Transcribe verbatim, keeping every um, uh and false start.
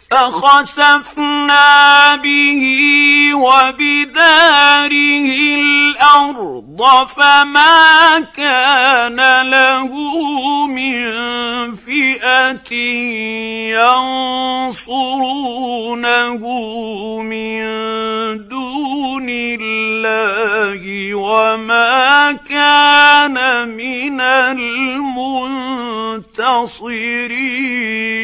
فخسفنا به وبداره الأرض فما كان له من فئة ينصرونه من دون الله وما كان من المنتصرين.